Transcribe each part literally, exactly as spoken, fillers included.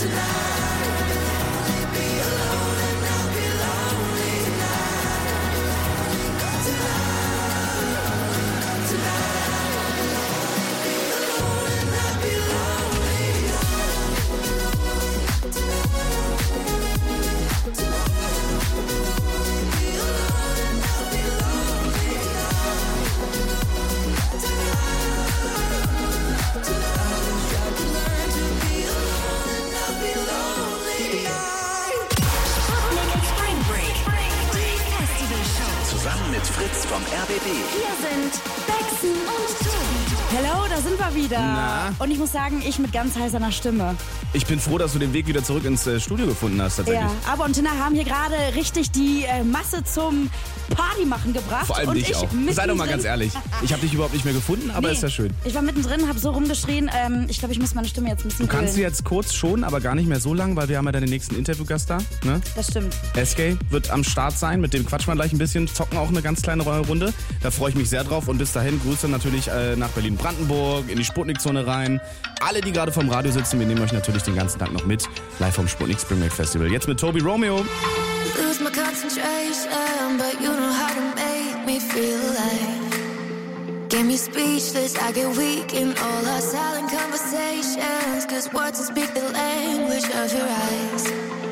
Vom R B B. Hier sind Bexen und Tobi. Hello, da sind wir wieder. Na? Und ich muss sagen, ich mit ganz heiserner Stimme. Ich bin froh, dass du den Weg wieder zurück ins äh, Studio gefunden hast, tatsächlich. Ja, aber und Tina haben hier gerade richtig die äh, Masse zum Partymachen gebracht. Vor allem und dich ich auch. Sei doch mal ganz ehrlich. Ich habe dich überhaupt nicht mehr gefunden, aber nee, ist ja schön. Ich war mittendrin, habe so rumgeschrien. Ähm, ich glaube, ich muss meine Stimme jetzt ein bisschen Du kannst sie ölen. jetzt kurz schon, aber gar nicht mehr so lang, weil wir haben ja deinen nächsten Interviewgast da. Ne? Das stimmt. S K wird am Start sein, mit dem quatschen wir gleich ein bisschen, zocken auch eine ganz kleine Runde. Da freue ich mich sehr drauf und bis dahin Grüße natürlich äh, nach Berlin-Brandenburg, in die Sputnik-Zone rein. Alle, die gerade vom Radio sitzen, wir nehmen euch natürlich den ganzen Tag noch mit, live vom Sputnik Spring Break Festival. Jetzt mit Tobi Romeo. Lose my concentration, but you know how to make me feel alive. Get me speechless, I get weak in all our silent conversations, cause words will speak the language of your eyes.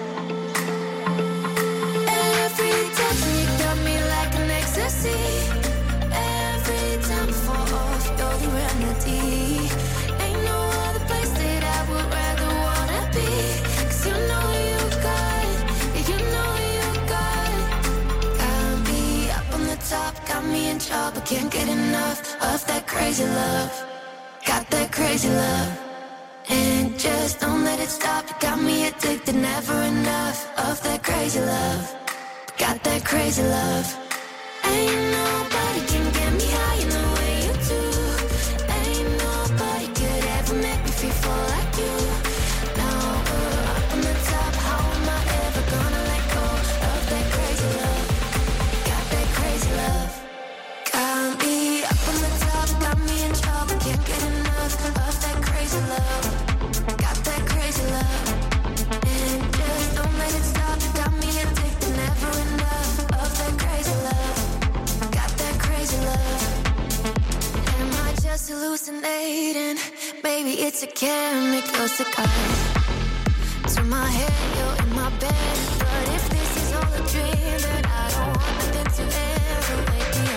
Every touch you got me like an ecstasy. Every time I fall off, you're the remedy. Ain't no other place that I would rather wanna be, cause you know you got it, you know you got it. Got me up on the top, got me in trouble, can't get enough of that crazy love. Got that crazy love, and just don't let it stop. You got me addicted, never enough of that crazy love. Got that crazy love. Ain't nobody can get me high in the way you do. Ain't nobody could ever make me feel full like you. Now we're up on the top, how am I ever gonna let go of that crazy love? Got that crazy love. Got me up on the top, got me in trouble, can't get enough of that crazy love. Got that crazy love, and just don't let it stop. You got me addicted, never enough of that crazy love. Got that crazy love. Am I just hallucinating? Maybe it's a chemical cigar to my head, you're in my bed. But if this is all a dream, then I don't want nothing to ever wake me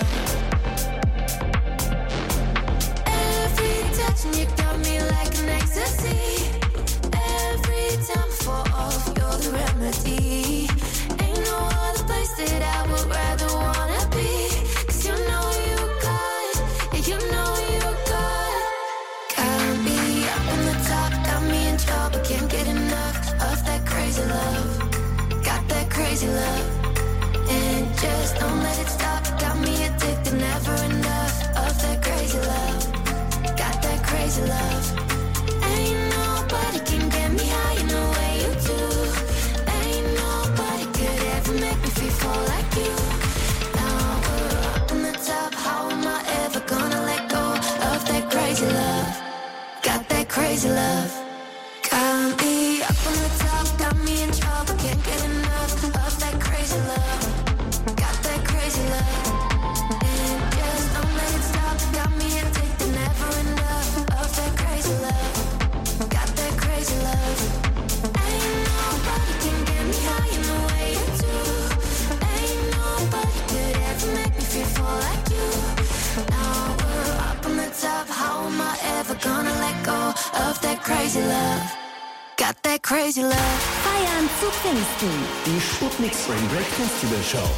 up. Every touch and you got me like an ecstasy. Every time I fall off, you're the remedy. Ain't no other place that I would rather wanna be, cause you know you got it, you know you got it. Got me up on the top, got me in trouble, can't get enough of that crazy love. Got that crazy love, and just don't let it stop. You got me addicted, never enough of that crazy love. Got that crazy love. Ain't nobody can get me high in the way you do. Ain't nobody could ever make me feel full like you. Now we're up on the top, how am I ever gonna let go of that crazy love? Got that crazy love. Got me up on the top, got me in trouble, can't get enough of that crazy love. Got that crazy love, and just don't let it stop. Got me addicted, never enough of that crazy love. Got that crazy love. Ain't nobody can get me high in the way you do. Ain't nobody could ever make me feel full like you. Now we're up on the top, how am I ever gonna let go of that crazy love? Got that crazy love. Feiern zu Pfingsten. Die Sputnik Spring Break Festival Show.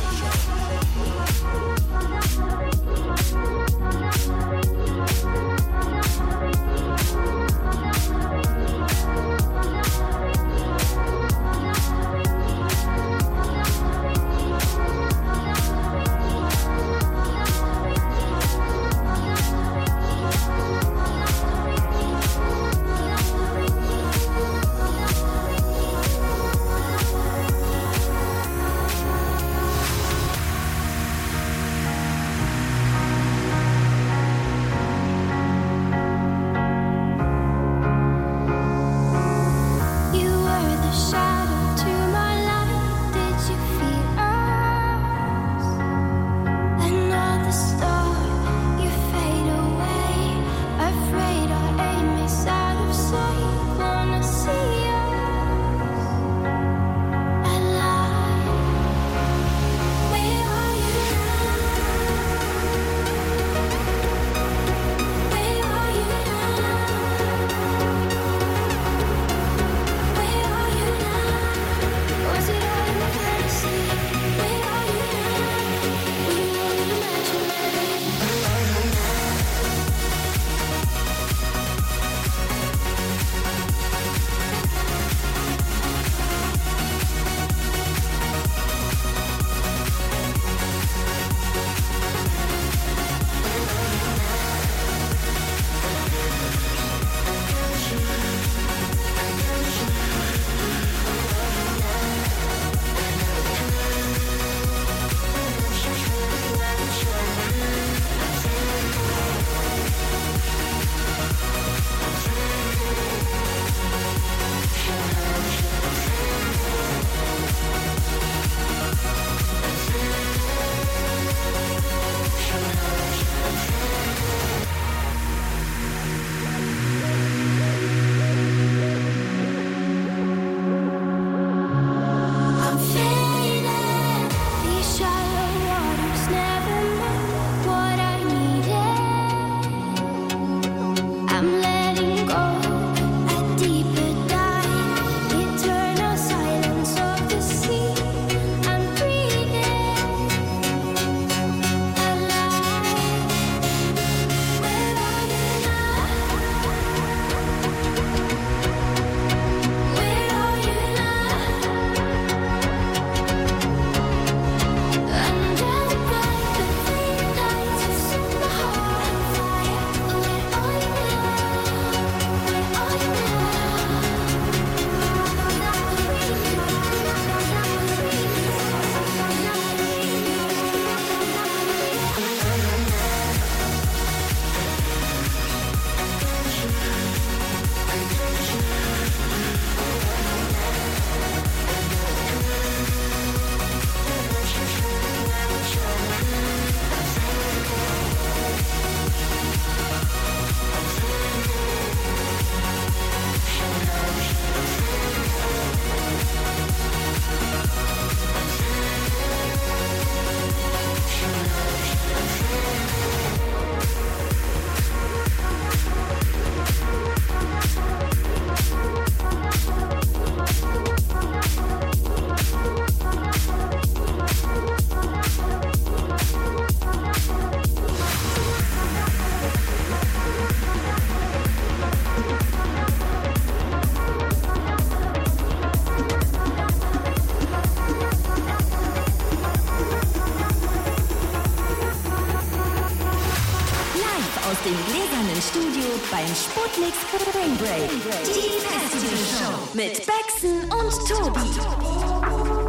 Sputnik Spring Break. Die Festival Show mit Bexen und Tobi.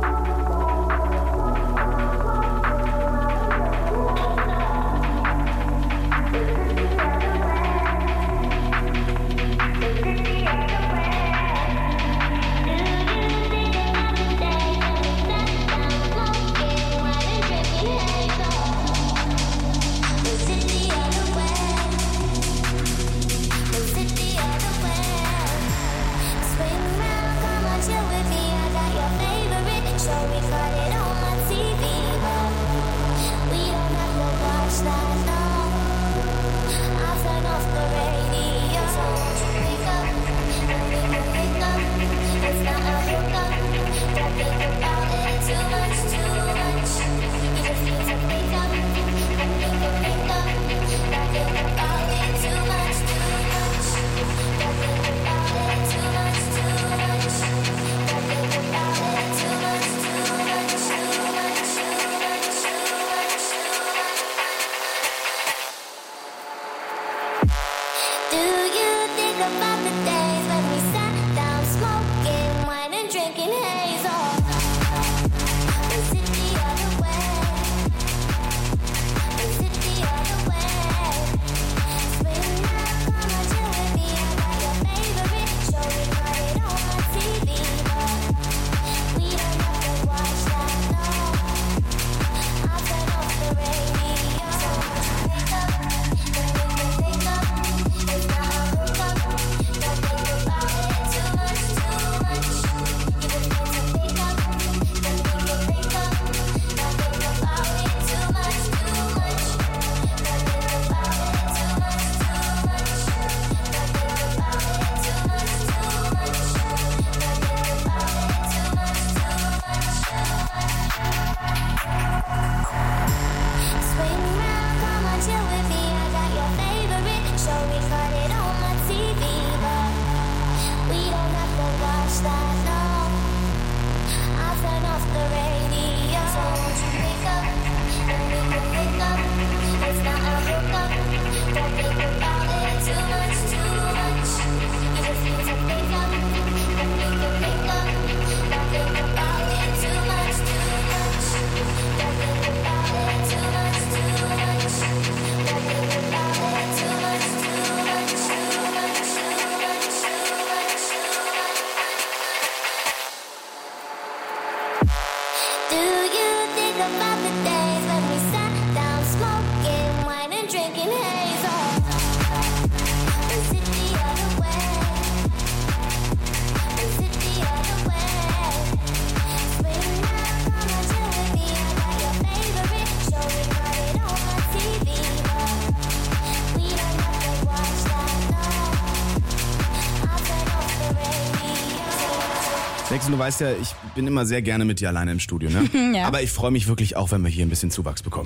Du weißt ja, ich bin immer sehr gerne mit dir alleine im Studio, ne? Ja. Aber ich freue mich wirklich auch, wenn wir hier ein bisschen Zuwachs bekommen.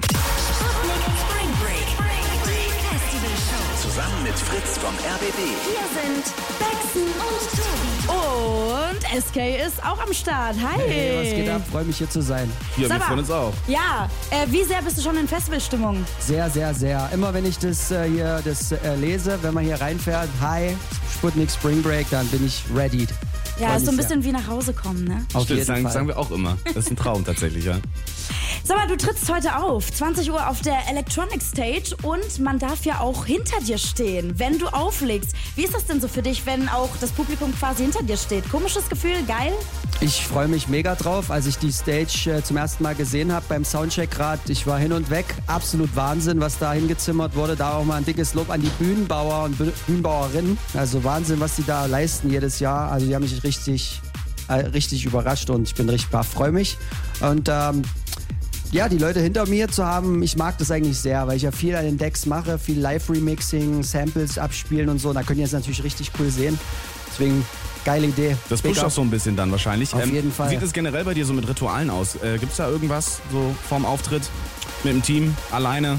Spring Break. Die Festival Show. Zusammen mit Fritz vom R B B. Hier sind Bexen und Tobi. Und S K ist auch am Start. Hi. Hey, was geht ab? Freue mich hier zu sein. Ja, wir Sag mal. freuen uns auch. Ja, äh, wie sehr bist du schon in Festivalstimmung? Sehr, sehr, sehr. Immer wenn ich das äh, hier das äh, lese, wenn man hier reinfährt, hi, Sputnik Spring Break, dann bin ich ready. Ja, Freu ist so ein mich bisschen wie nach Hause kommen, ne? Auf Stimmt, jeden sagen, Fall. sagen wir auch immer. Das ist ein Traum tatsächlich, ja. Sag mal, du trittst heute auf, zwanzig Uhr auf der Electronic Stage und man darf ja auch hinter dir stehen, wenn du auflegst. Wie ist das denn so für dich, wenn auch das Publikum quasi hinter dir steht? Komisches Gefühl, geil? Ich freue mich mega drauf, als ich die Stage äh, zum ersten Mal gesehen habe beim Soundcheck gerade. Ich war hin und weg, absolut Wahnsinn, was da hingezimmert wurde. Da auch mal ein dickes Lob an die Bühnenbauer und Büh- Bühnenbauerinnen. Also Wahnsinn, was die da leisten jedes Jahr. Also die haben mich richtig, äh, richtig überrascht und ich bin richtig baff, freue mich. Und ähm, ja, die Leute hinter mir zu haben, ich mag das eigentlich sehr, weil ich ja viel an den Decks mache, viel Live-Remixing, Samples abspielen und so. Und da könnt ihr es natürlich richtig cool sehen. Deswegen geile Idee. Das Big pusht up. auch so ein bisschen dann wahrscheinlich. Auf jeden Fall. Wie sieht es generell bei dir so mit Ritualen aus? Äh, Gibt es da irgendwas so vorm Auftritt? Mit dem Team? Alleine?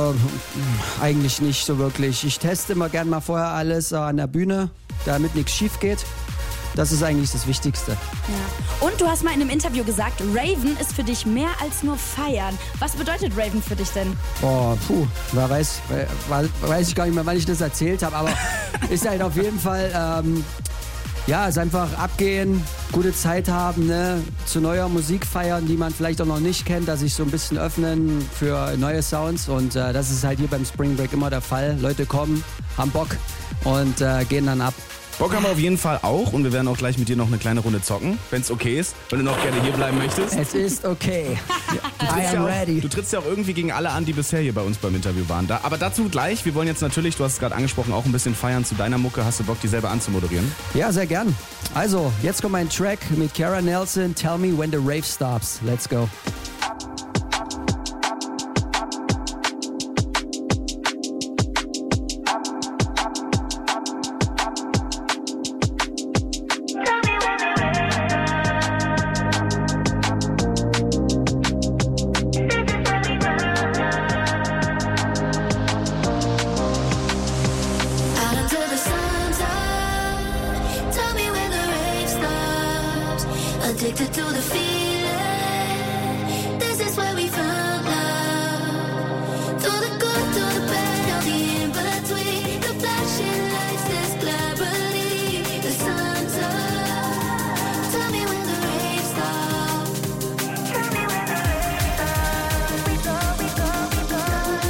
Äh, eigentlich nicht so wirklich. Ich teste immer gern mal vorher alles äh, an der Bühne, damit nichts schief geht. Das ist eigentlich das Wichtigste. Ja. Und du hast mal in einem Interview gesagt, Raven ist für dich mehr als nur feiern. Was bedeutet Raven für dich denn? Oh, puh, wer weiß, weiß, weiß ich gar nicht mehr, wann ich das erzählt habe, aber ist halt auf jeden Fall, ähm, ja, ist einfach abgehen, gute Zeit haben, ne, zu neuer Musik feiern, die man vielleicht auch noch nicht kennt, dass sich so ein bisschen öffnen für neue Sounds und äh, das ist halt hier beim Spring Break immer der Fall. Leute kommen, haben Bock und äh, gehen dann ab. Bock haben wir auf jeden Fall auch und wir werden auch gleich mit dir noch eine kleine Runde zocken, wenn es okay ist, wenn du noch gerne hier bleiben möchtest. Es ist okay. Du I trittst, am ja auch, ready. du trittst ja auch irgendwie gegen alle an, die bisher hier bei uns beim Interview waren. Da, aber dazu gleich, wir wollen jetzt natürlich, du hast es gerade angesprochen, auch ein bisschen feiern zu deiner Mucke. Hast du Bock, die selber anzumoderieren? Ja, sehr gern. Also, jetzt kommt mein Track mit Cara Nelson, Tell Me When the Rave Stops. Let's go. Addicted to the feeling. This is where we found love. Through the good, through the bad, all the in between. The flashing lights, this clarity. The sun's up. Tell me when the rain stops. Tell me when the rain stops. We go, we go, we go.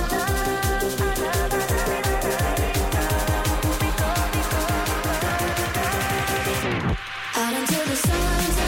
Out until the sun's up.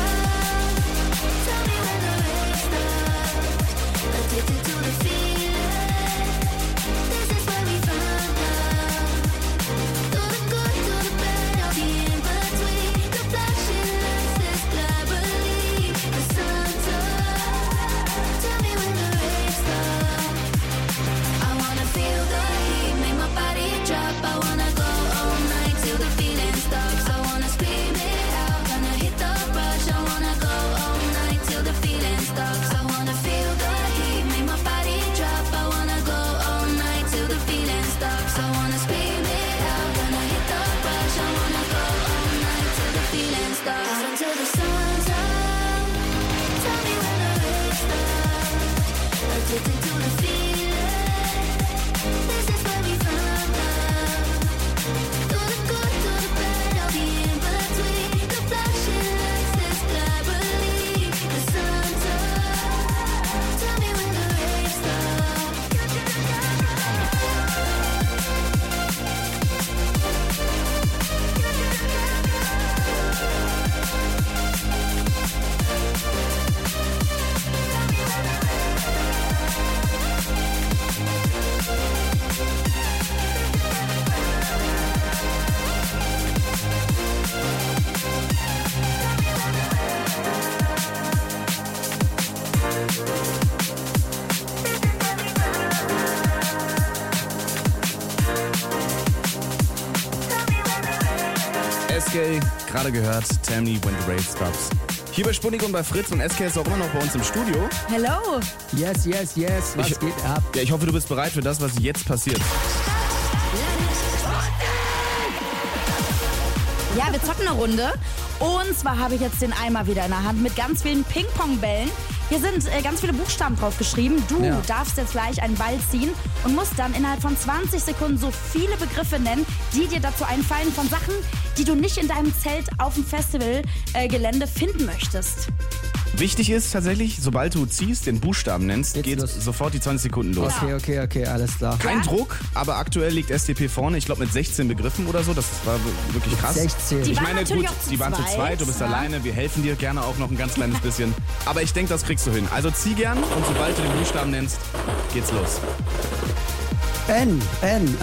Addicted to the feeling. This is where we found love. Through the good, through the bad, all the in between. The flashing lights, this clarity. The sun's up. Tell me when the rain stops. I wanna feel the heat, make my body drop. I wanna go all night till the feeling stops. I wanna scream it out, gonna hit the rush. I wanna go all night till the feeling stops. I wanna feel the heat, make my body drop. I wanna go all night till the feeling stops. I wanna scream it out, gonna hit the rush. I wanna go all night till the feeling stops. Out until the sun's up. Tell me when the rain stops. Addicted to the feeling. This is where we found love. Through the good, through the bad, all the in between. The flashing lights, this clarity. The sun's up. Tell me when the rain stops. S K, gerade gehört, Tell Me When the Rave Stops. Hier bei Sputnik und bei Fritz und S K ist auch immer noch bei uns im Studio. Hello. Yes, yes, yes. Was Ich- geht ab? Ja, ich hoffe, du bist bereit für das, was jetzt passiert. Ja, wir zocken eine Runde. Und zwar habe ich jetzt den Eimer wieder in der Hand mit ganz vielen Ping-Pong-Bällen. Hier sind äh, ganz viele Buchstaben drauf geschrieben. Du Ja. darfst jetzt gleich einen Ball ziehen und musst dann innerhalb von zwanzig Sekunden so viele Begriffe nennen, die dir dazu einfallen von Sachen, die du nicht in deinem Zelt auf dem Festivalgelände finden möchtest. Wichtig ist tatsächlich, sobald du ziehst, den Buchstaben nennst, Geht's geht los. sofort die zwanzig Sekunden los. Okay, okay, okay, alles klar. Kein Ja. Druck, aber aktuell liegt S T P vorne, ich glaube mit sechzehn Begriffen oder so, das war wirklich krass. sechzehn. Die Ich waren meine, natürlich gut, auch zu die waren zu zweit, zweit, du bist ja. alleine, wir helfen dir gerne auch noch ein ganz kleines bisschen. Aber ich denke, das kriegst du hin. Also zieh gern und sobald du den Buchstaben nennst, geht's los. N, N, ähm,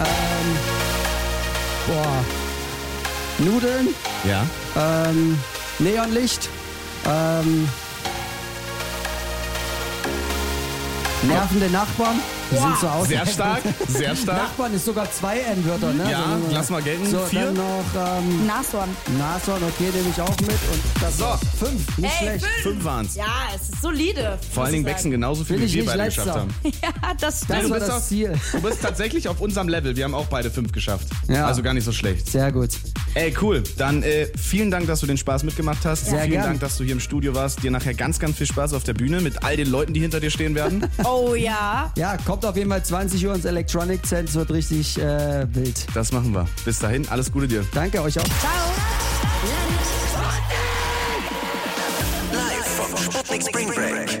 boah, Nudeln, Ja? ähm, Neonlicht, ähm, nervende Nachbarn, Die sind so aus. Sehr stark, sehr stark. Nachbarn ist sogar zwei N-Wörter, ne? Ja, So, lass mal gelten. So, Vier. dann noch ähm, Nashorn. Nashorn, okay, nehme ich auch mit. Und das So. war's. Fünf, nicht Ey, schlecht. fünf. Fünf waren's. Ja, es ist solide. Vor allen Dingen wechseln genauso viel, Will wie ich wir nicht beide letzter. geschafft haben. Ja, das Das stimmt. du war bist das auch- Ziel. Du bist tatsächlich auf unserem Level. Wir haben auch beide fünf geschafft. Ja. Also gar nicht so schlecht. Sehr gut. Ey, cool. Dann äh, vielen Dank, dass du den Spaß mitgemacht hast. Sehr vielen gern. Dank, dass du hier im Studio warst. Dir nachher ganz, ganz viel Spaß auf der Bühne mit all den Leuten, die hinter dir stehen werden. Oh ja. Ja, kommt auf jeden Fall zwanzig Uhr ins Electronic Cent, wird richtig äh, wild. Das machen wir. Bis dahin, alles Gute dir. Danke euch auch. Ciao. Live vom Sputnik Spring Break.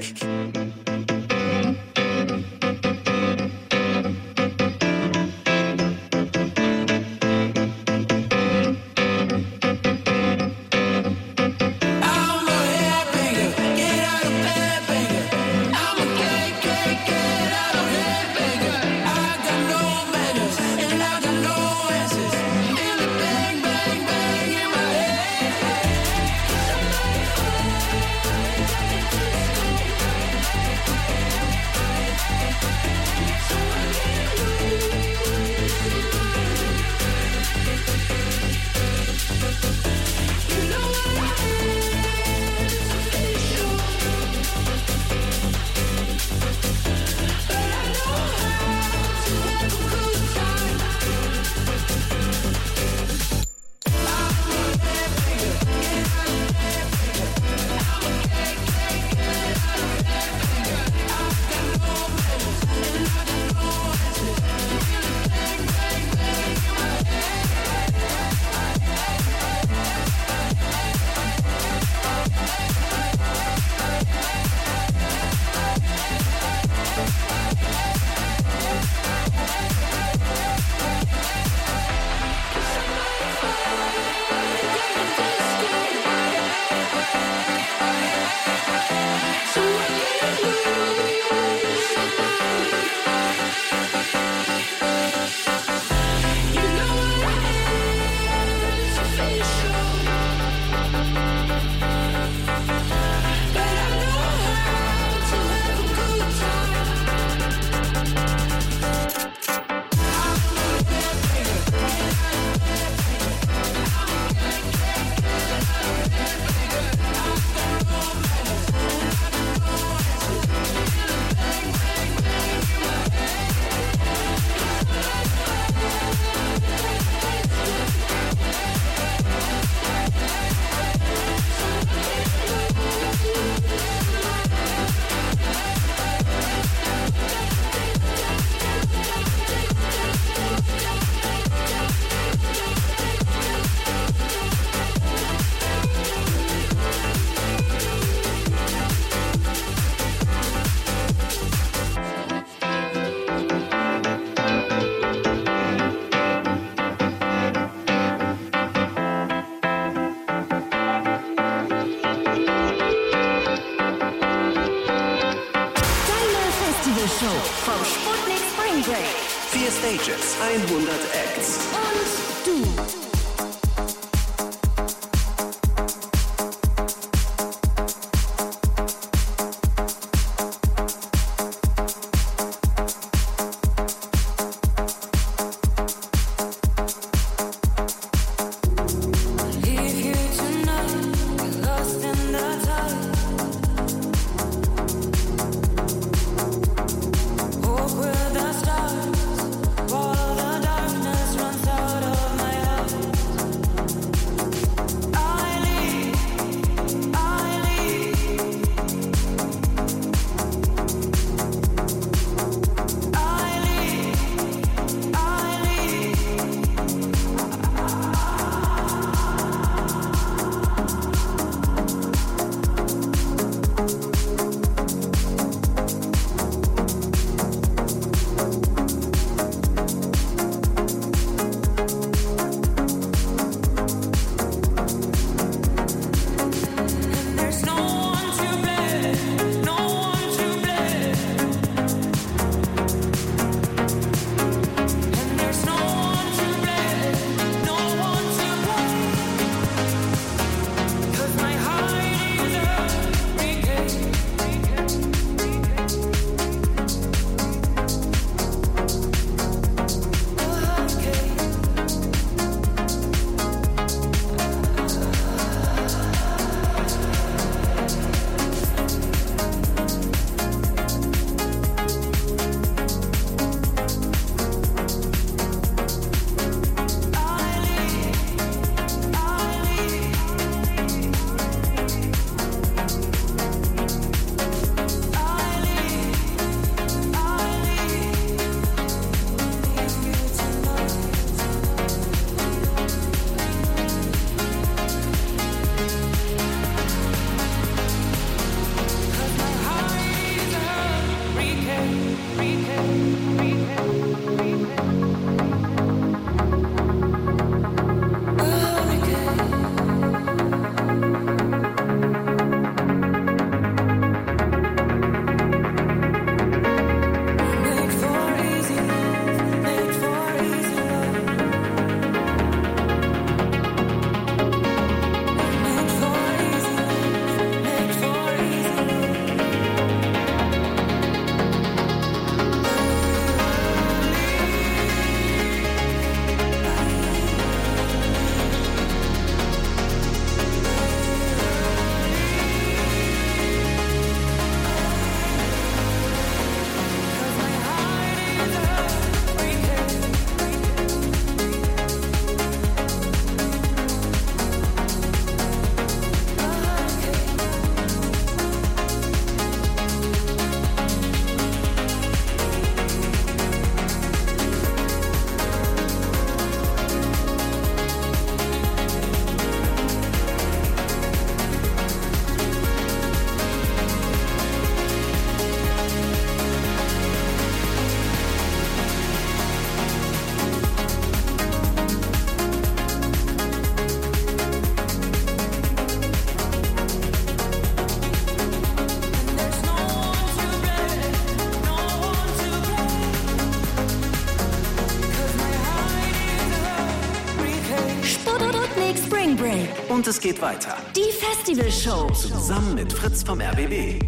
Show vom Sputnik Spring Break. Vier Stages, hundert Acts. Und du. Walk with the stars, while the darkness runs out of my heart. Break. Und es geht weiter. Die Festivalshow. Zusammen mit Fritz vom R B B.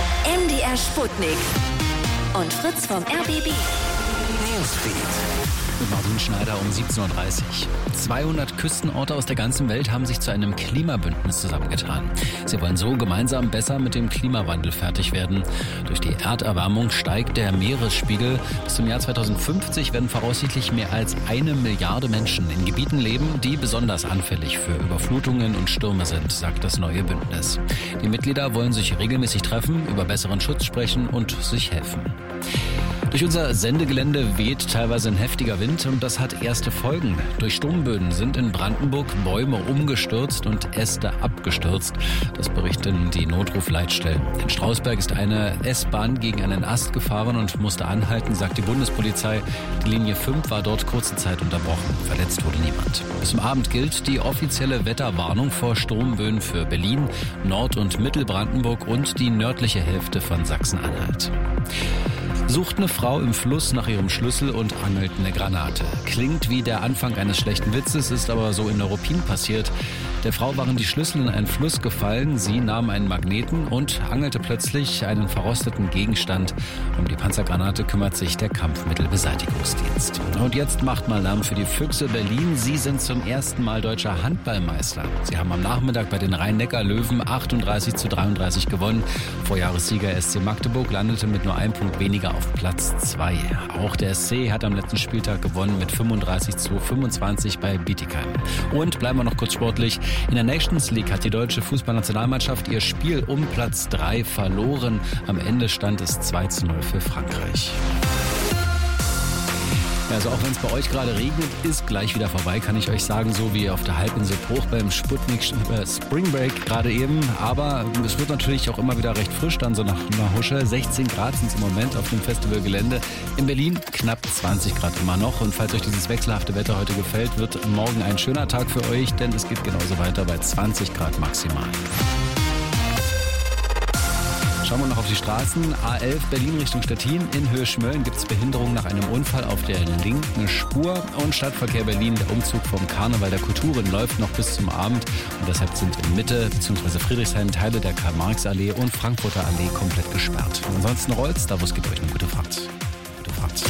Sputnik und Fritz vom R B B. Newsfeed, mit Martin Schneider um siebzehn Uhr dreißig. zweihundert Küstenorte aus der ganzen Welt haben sich zu einem Klimabündnis zusammengetan. Sie wollen so gemeinsam besser mit dem Klimawandel fertig werden. Durch die Erderwärmung steigt der Meeresspiegel. Bis zum Jahr zweitausendfünfzig werden voraussichtlich mehr als eine Milliarde Menschen in Gebieten leben, die besonders anfällig für Überflutungen und Stürme sind, sagt das neue Bündnis. Die Mitglieder wollen sich regelmäßig treffen, über besseren Schutz sprechen und sich helfen. Durch unser Sendegelände weht teilweise ein heftiger Wind und das hat erste Folgen. Durch Sturmböen sind in Brandenburg Bäume umgestürzt und Äste abgestürzt. Das berichten die Notrufleitstellen. In Strausberg ist eine S-Bahn gegen einen Ast gefahren und musste anhalten, sagt die Bundespolizei. Die Linie fünf war dort kurze Zeit unterbrochen. Verletzt wurde niemand. Bis zum Abend gilt die offizielle Wetterwarnung vor Sturmböen für Berlin, Nord- und Mittelbrandenburg und die nördliche Hälfte von Sachsen-Anhalt. Sucht eine Frau im Fluss nach ihrem Schlüssel und angelt eine Granate. Klingt wie der Anfang eines schlechten Witzes, ist aber so in Neuruppin passiert. Der Frau waren die Schlüssel in einen Fluss gefallen, sie nahm einen Magneten und angelte plötzlich einen verrosteten Gegenstand. Um die Panzergranate kümmert sich der Kampfmittelbeseitigungsdienst. Und jetzt macht mal Lärm für die Füchse Berlin. Sie sind zum ersten Mal deutscher Handballmeister. Sie haben am Nachmittag bei den Rhein-Neckar-Löwen achtunddreißig zu dreiunddreißig gewonnen. Vorjahressieger S C Magdeburg landete mit nur einem Punkt weniger auf Platz zwei. Auch der S C hat am letzten Spieltag gewonnen mit fünfunddreißig zu fünfundzwanzig bei Bietigheim. Und bleiben wir noch kurz sportlich. In der Nations League hat die deutsche Fußballnationalmannschaft ihr Spiel um Platz drei verloren. Am Ende stand es zwei zu null für Frankreich. Also auch wenn es bei euch gerade regnet, ist gleich wieder vorbei, kann ich euch sagen, so wie auf der Halbinsel Bruch beim Sputnik äh, Spring Break gerade eben. Aber es wird natürlich auch immer wieder recht frisch dann so nach einer Husche. sechzehn Grad sind es im Moment auf dem Festivalgelände. In Berlin knapp zwanzig Grad immer noch. Und falls euch dieses wechselhafte Wetter heute gefällt, wird morgen ein schöner Tag für euch, denn es geht genauso weiter bei zwanzig Grad maximal. Schauen wir noch auf die Straßen. A elf Berlin Richtung Stettin. In Höhe Schmölln gibt es Behinderung nach einem Unfall auf der linken Spur. Und Stadtverkehr Berlin, der Umzug vom Karneval der Kulturen läuft noch bis zum Abend. Und deshalb sind in Mitte bzw. Friedrichshain Teile der Karl-Marx-Allee und Frankfurter Allee komplett gesperrt. Und ansonsten rollt's, da wo es geht euch eine gute Fahrt. Gute Fahrt.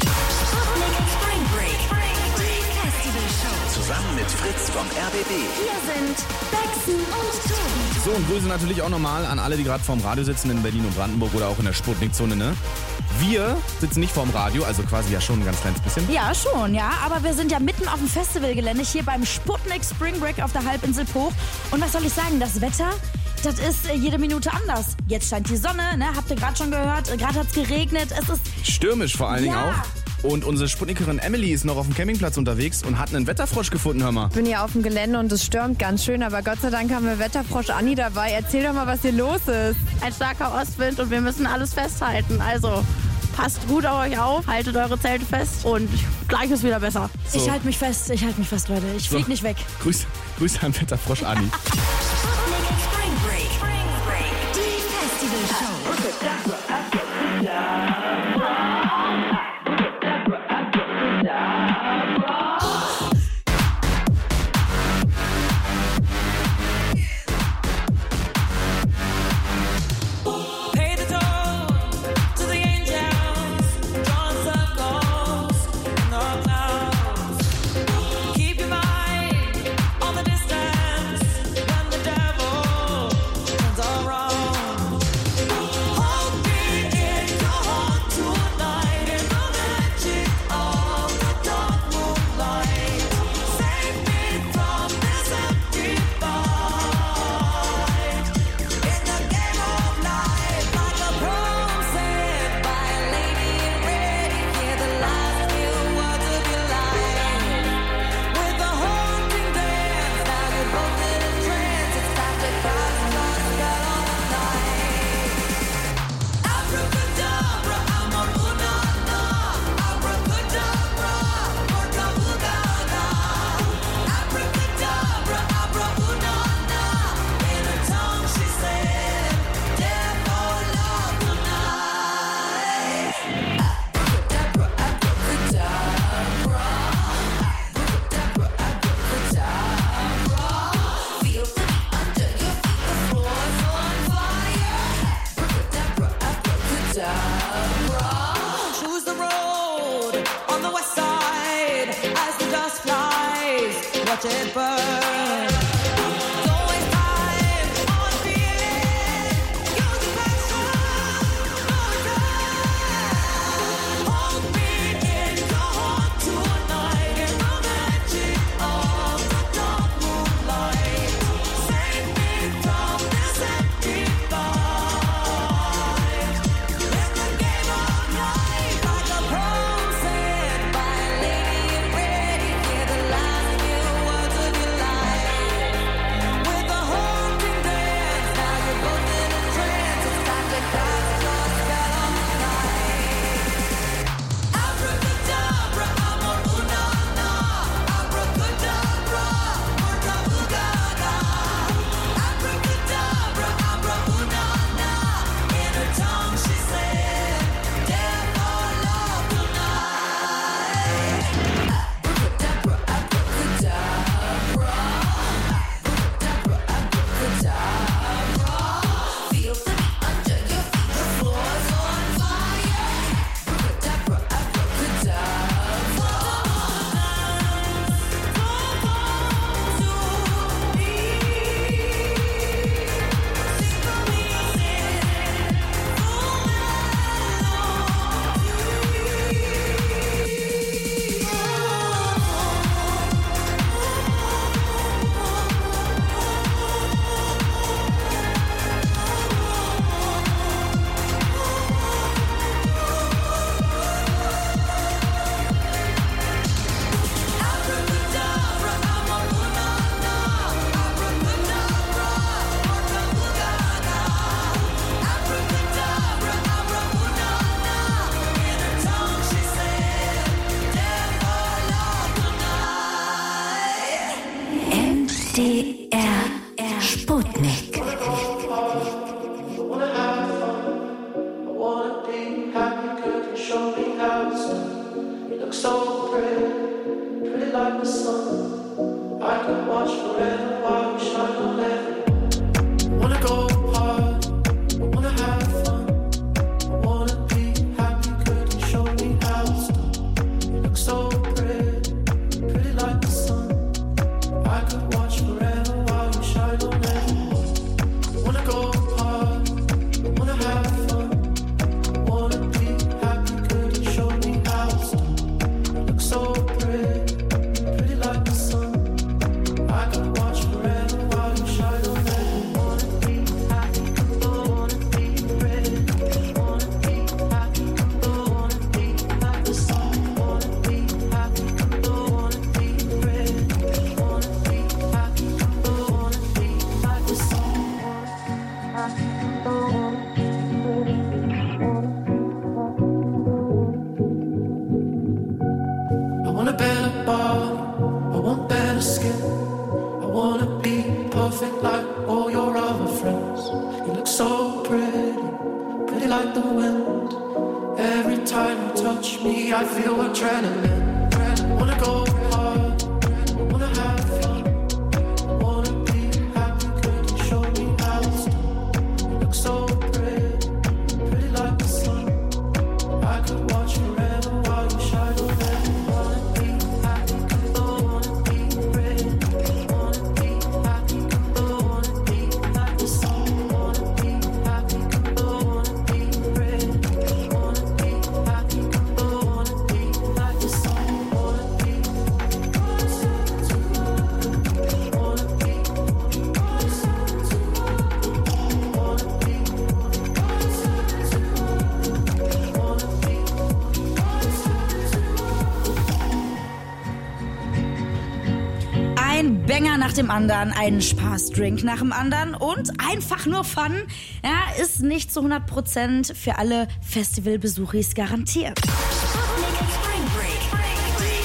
Zusammen mit Fritz vom R B B. Hier sind Bexen und Tobi. So, und Grüße natürlich auch nochmal an alle, die gerade vorm Radio sitzen in Berlin und Brandenburg oder auch in der Sputnik-Zone, ne? Wir sitzen nicht vorm Radio, also quasi ja schon ein ganz kleines bisschen. Ja, schon, ja. Aber wir sind ja mitten auf dem Festivalgelände hier beim Sputnik Spring Break auf der Halbinsel Bruch. Und was soll ich sagen, das Wetter, das ist äh, jede Minute anders. Jetzt scheint die Sonne, ne? Habt ihr gerade schon gehört. Gerade hat es geregnet. Es ist Stürmisch vor allen Dingen Ja. auch. Und unsere Sputnikerin Emily ist noch auf dem Campingplatz unterwegs und hat einen Wetterfrosch gefunden, hör mal. Ich bin hier auf dem Gelände und es stürmt ganz schön, aber Gott sei Dank haben wir Wetterfrosch Anni dabei. Erzähl doch mal, was hier los ist. Ein starker Ostwind und wir müssen alles festhalten. Also passt gut auf euch auf, haltet eure Zelte fest und gleich ist wieder besser. So. Ich halte mich fest, ich halte mich fest, Leute. Ich flieg So. nicht weg. Grüße, Grüße an Wetterfrosch Anni. Spring Break. Spring Break. Die Festivalshow. Pay the toll to the angels, drawing circles in the clouds. Keep your mind on the distance when the devil turns around. Hold me in your arms. watch it burn. Don't waste time on feeling. Use your passion. Hold me in your heart tonight. In the magic of the dark moonlight. Save me from this empty life. It's the game of life. Like a poem said by a lady in red. You hear the last few words of your life. With a haunting dance, now you're both in a trance. It's time to cast your spell on the night. Abracadabra, amor, una, na. Abracadabra, murder, ooh-ga-ga. Abracadabra, abra, una, na. In her tongue she said, death or love tonight. Abracadabra, abracadabra. Abracadabra, abracadabra. Feel the beat under your feet, the floor's on fire. Abracadabra, abracadabra. Abracadabra, amor, una, na. Abracadabra, murder, ooh-ga-ga. Abracadabra, abra, una, na. In her tongue she said, death or love tonight. M D R Sputnik. I want a better body, I want better skin. I wanna be perfect like all your other friends. You look so pretty, pretty like the wind. Every time you touch me, I feel adrenaline. Wanna go hard, wanna have fun. Wanna be happy, could you show me how it's done? You look so pretty, pretty like the sun. I could watch forever while you shine on me. Wanna be happy, could I wanna be pretty? Wanna be happy, could I wanna be like the sun? Wanna be happy, could I wanna be pretty? Wanna be happy, could I wanna be like the sun? Wanna be, wanna be, Ein Banger nach dem anderen, ein Spaßdrink nach dem anderen und einfach nur Fun. Ja, ist nicht zu hundert Prozent für alle Festivalbesuchis garantiert. Spring Break.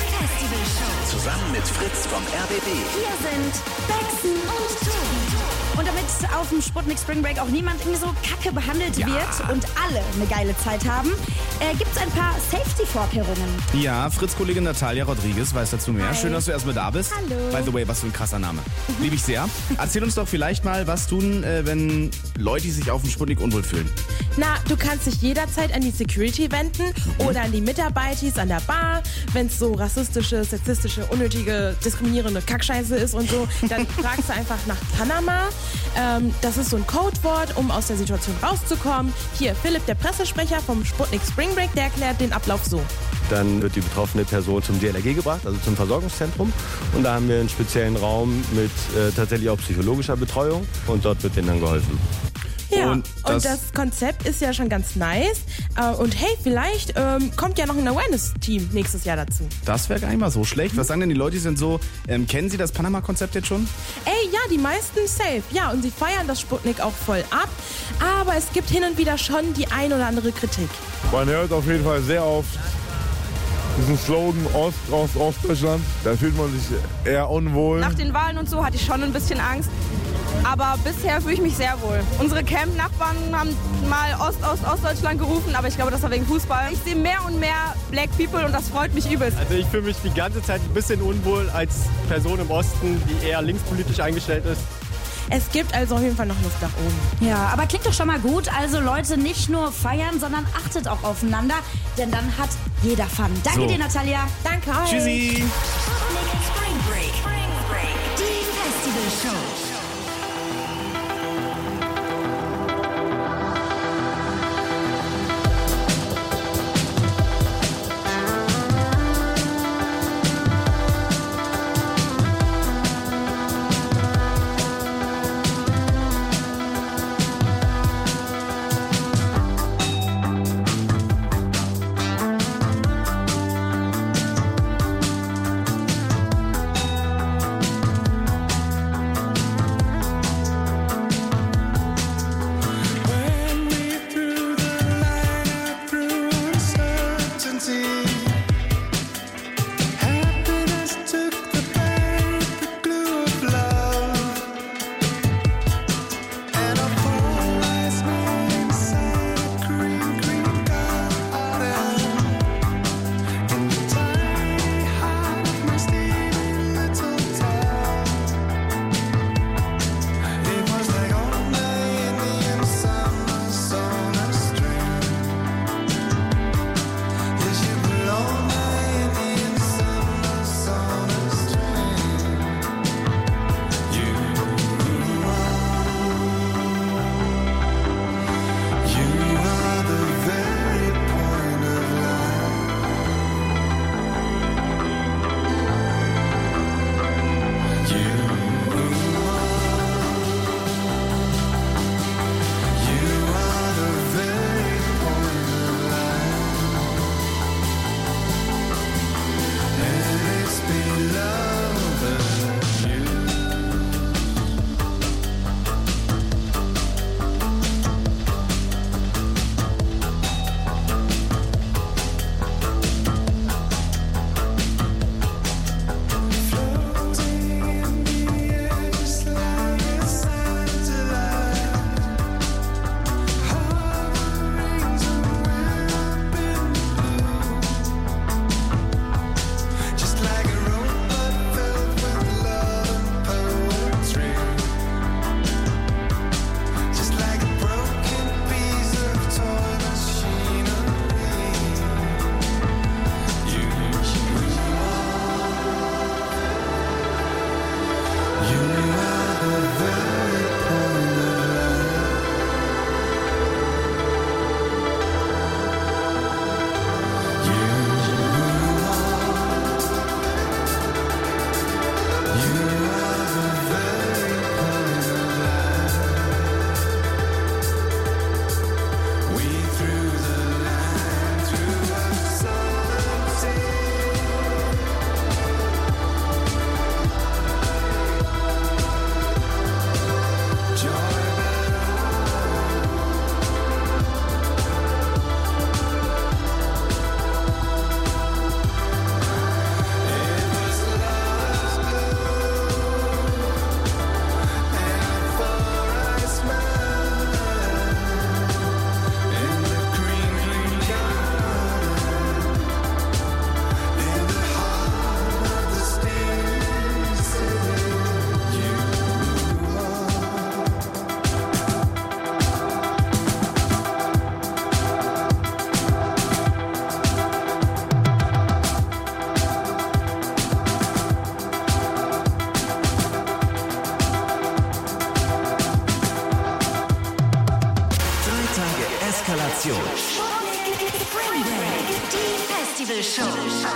Festival Show. Zusammen mit Fritz vom R B B. Hier sind Bexen und Tobi. Und damit auf dem Sputnik Spring Break auch niemand irgendwie so kacke behandelt Ja. wird und alle eine geile Zeit haben, äh, gibt es ein paar Safety-Vorkehrungen. Ja, Fritz-Kollegin Natalia Rodriguez weiß dazu mehr. Hi. Schön, dass du erstmal da bist. Hallo. By the way, was für ein krasser Name. Liebe ich sehr. Erzähl uns doch vielleicht mal, was tun, äh, wenn Leute sich auf dem Sputnik unwohl fühlen. Na, du kannst dich jederzeit an die Security wenden oder an die Mitarbeiter an der Bar. Wenn es so rassistische, sexistische, unnötige, diskriminierende Kackscheiße ist und so, dann fragst du einfach nach Panama. Ähm, das ist so ein Codewort, um aus der Situation rauszukommen. Hier, Philipp, der Pressesprecher vom Sputnik Spring Break, der erklärt den Ablauf so. Dann wird die betroffene Person zum D L R G gebracht, also zum Versorgungszentrum. Und da haben wir einen speziellen Raum mit äh, tatsächlich auch psychologischer Betreuung. Und dort wird denen dann geholfen. Ja, Und und das- das, Konzept ist ja schon ganz nice. Äh, und hey, vielleicht ähm, kommt ja noch ein Awareness-Team nächstes Jahr dazu. Das wäre gar nicht mal so schlecht. Was sagen denn die Leute, die sind so, ähm, kennen sie das Panama-Konzept jetzt schon? Ey, ja, die meisten safe. Ja, und sie feiern das Sputnik auch voll ab. Aber es gibt hin und wieder schon die ein oder andere Kritik. Man hört auf jeden Fall sehr oft diesen Slogan Ost, Ost, Ostdeutschland. Da fühlt man sich eher unwohl. Nach den Wahlen und so hatte ich schon ein bisschen Angst. Aber bisher fühle ich mich sehr wohl. Unsere Camp-Nachbarn haben mal Ost, Ost, Ostdeutschland gerufen, aber ich glaube, das war wegen Fußball. Ich sehe mehr und mehr Black People und das freut mich übelst. Also ich fühle mich die ganze Zeit ein bisschen unwohl als Person im Osten, die eher linkspolitisch eingestellt ist. Es gibt also auf jeden Fall noch Luft nach oben. Ja, aber klingt doch schon mal gut. Also Leute, nicht nur feiern, sondern achtet auch aufeinander, denn dann hat jeder Fun. Danke So. dir, Natalia. Danke euch. Tschüssi. Sputnik Spring Break. Spring Break. Die Festival Show. Show.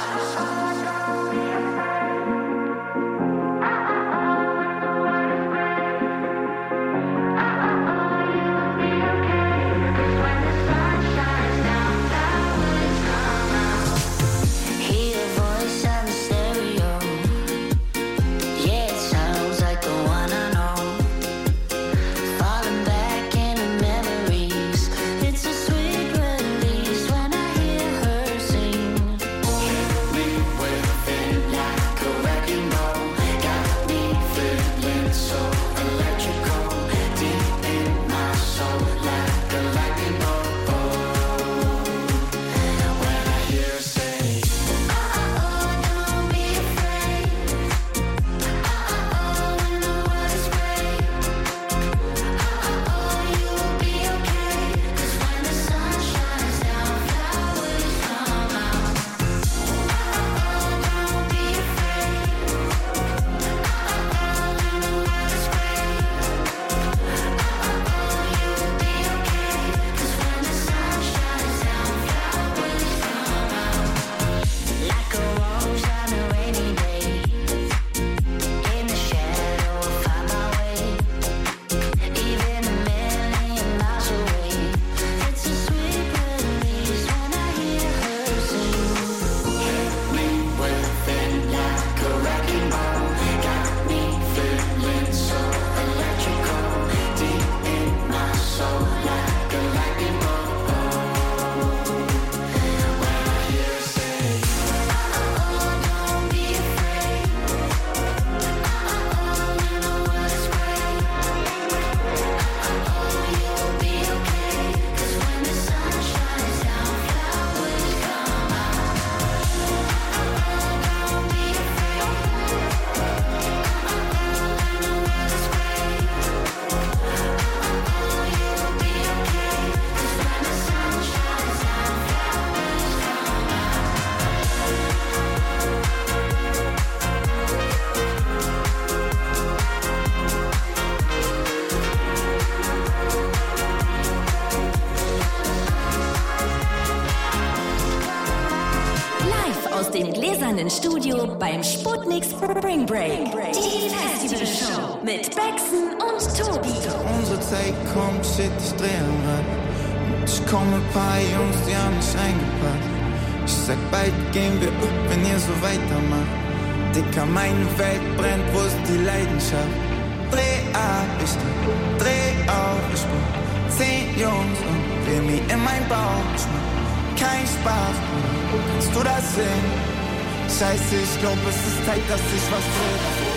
Im gläsernen Studio beim Sputnik Spring Break. Die Festival Show mit Baxen und Tobi. Unsere Zeit kommt, shit, ich dreh am Rad. Und ich komme ein paar Jungs, die haben mich eingepackt. Ich sag, bald gehen wir up, wenn ihr so weitermacht. Dicker, meine Welt brennt, wo ist die Leidenschaft? Dreh ab, ich dreh auf, ich bin zehn Jungs und dreh mich in mein Bauch. Ich mach kein Spaß, kannst du das sehen? Scheiße, ich glaub, es ist Zeit, dass ich was drehe.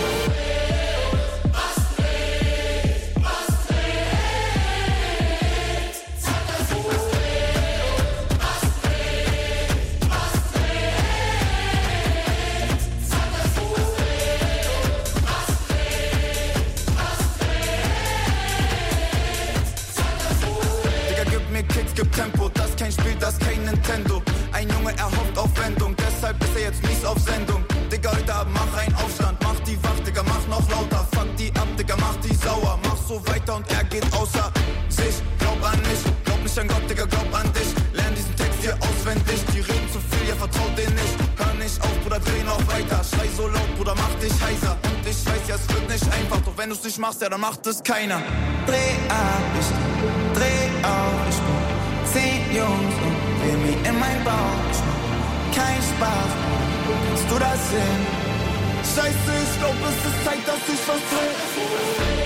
Tempo, das ist kein Spiel, das ist kein Nintendo. Ein Junge erhofft auf Wendung, deshalb ist er jetzt mies auf Sendung. Digga, heute Abend mach einen Aufstand, mach die wach, Digga, mach noch lauter. Fuck die ab, Digga, mach die sauer. Mach so weiter und er geht außer sich. Glaub an mich, glaub nicht an Gott, Digga, glaub an dich. Lern diesen Text hier auswendig, die reden zu viel, ihr vertraut denen nicht. Hör nicht auf, Bruder, dreh noch weiter. Schrei so laut, Bruder, mach dich heiser. Und ich weiß ja, es wird nicht einfach, doch wenn du's nicht machst, ja, dann macht es keiner. Dreh ab, ich dreh auf, ich bin zehn Jungs und dreh mich in mein Bauch. Ich mach kein Spaß, kannst du das sehen? Scheiße, ich glaub, es ist Zeit, dass ich was drehe.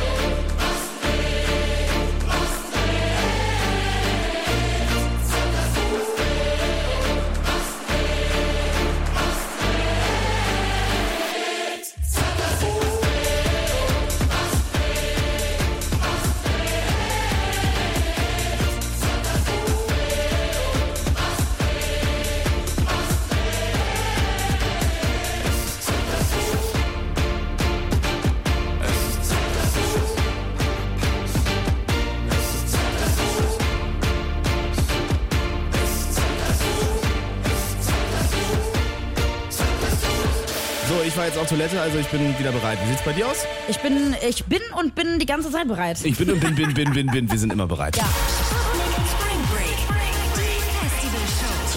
Ich war jetzt auf Toilette, also ich bin wieder bereit. Wie sieht's bei dir aus? Ich bin, ich bin und bin die ganze Zeit bereit. Ich bin und bin, bin, bin, bin, bin. Wir sind immer bereit. Ja. Sputnik Spring Break. Die Festival Show. Zusammen mit